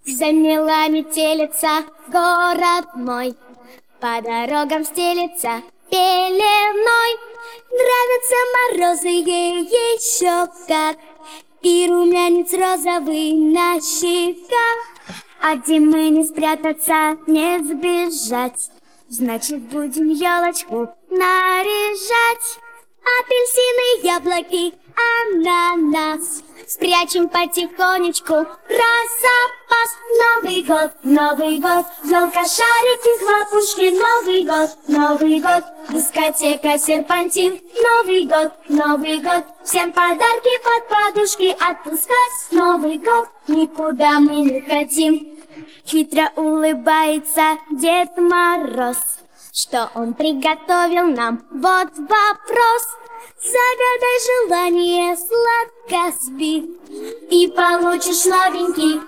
Замела метелица город мой, по дорогам стелется пеленой. Нравятся морозы ей еще как, и румянец розовый на щеках. А где мы не спрятаться, не сбежать, значит, будем елочку наряжать. Апельсины, яблоки, ананас спрячем потихонечку про запас. Новый год, елка, шарики, хлопушки. Новый год, дискотека, серпантин. Новый год, всем подарки под подушки отпускать. Новый год, никуда мы не хотим. Хитро улыбается Дед Мороз, что он приготовил нам, вот вопрос. Загадай желание, сладко спи, и получишь новенький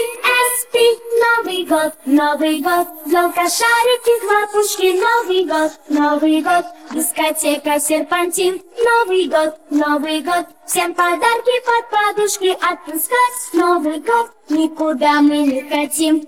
PSP. Новый год, елка, шарики, хлопушки. Новый год, дискотека, серпантин. Новый год, всем подарки под подушки отпускать. Новый год, никуда мы не хотим.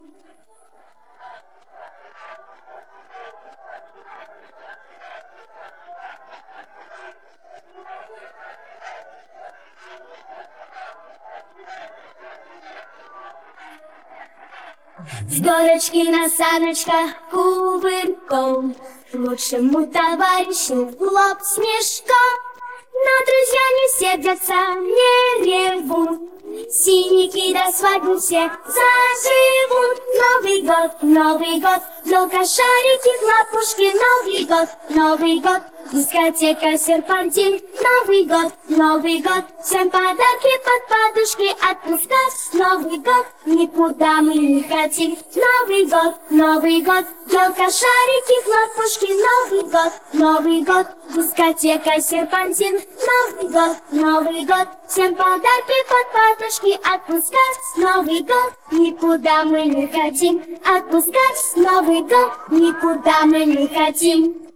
С горочки на саночках кувырком лучшему товарищу в лоб снежком. Но друзья не сердятся, не ревут, синяки до свадьбы все заживут. Новый год, елка, шарики, хлопушки. Новый год, дискотека, серпантин. Новый год, всем подарки под подушки отпускать. Новый год, никуда мы не хотим. Новый год, елка, шарики, хлопушки. Новый год, дискотека, серпантин. Новый год, всем подарки под подушки отпускать. Новый год, никуда мы не хотим. Отпускать. Новый год, никуда мы не хотим.